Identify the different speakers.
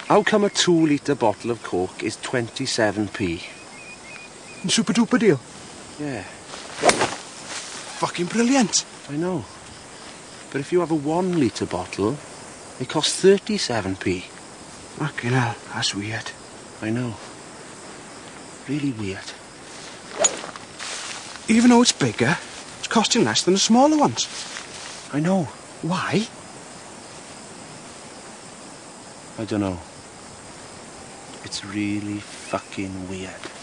Speaker 1: How come a 2-litre bottle of Coke is 27p?
Speaker 2: Super duper deal.
Speaker 1: Yeah.
Speaker 2: Fucking brilliant.
Speaker 1: I know. But if you have a 1-litre bottle, it costs 37p.
Speaker 2: Fucking hell, that's weird.
Speaker 1: I know. Really weird.
Speaker 2: Even though it's bigger, it's costing less than the smaller ones.
Speaker 1: I know.
Speaker 2: Why?
Speaker 1: I don't know. It's really fucking weird.